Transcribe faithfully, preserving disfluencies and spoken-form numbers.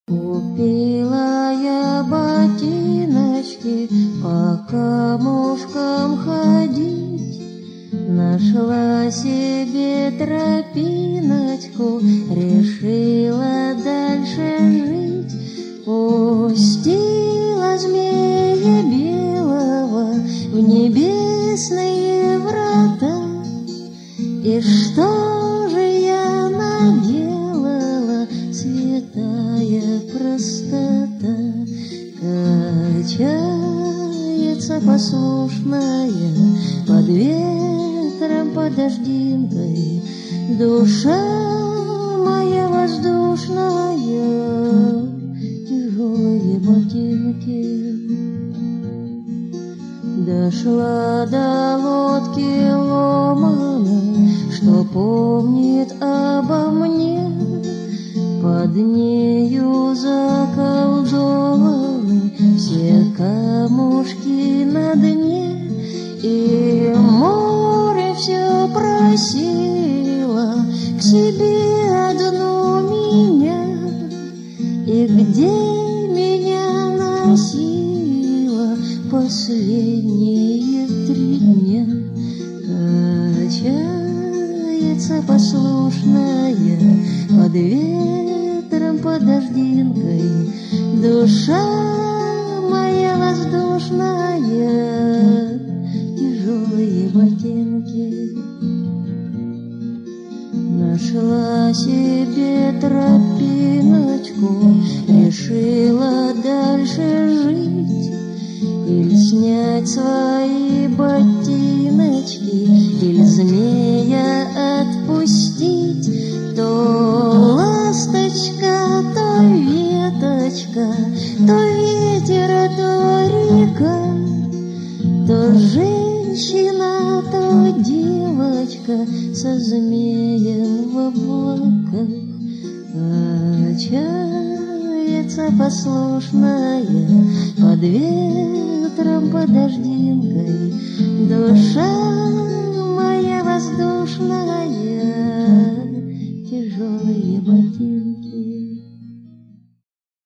Купила я ботиночки по камушкам ходить, нашла себе тропиночку, решила дальше жить. Пустила змея белого в небесные врата, и что же я наделала, святая простота? Качается послушная под ветром, под дождинкой душа моя воздушная, тяжелые ботинки. Дошла до лодки ломаной, что помнит обо мне, под нею заколдованы все камушки на дне, и море все просило к себе одну меня, и где меня носило последние три дня. Качается послушная под ветром, под дождинкой душа моя воздушная, тяжелые ботинки. Нашла себе тропиночку, решила дальше жить, или снять свои ботиночки, или змея отпустить. То ласточка, то веточка, то ветер, то река, то женщина, то девочка со змеем в облаках. Качается послушная под ветром, под дождинкой душа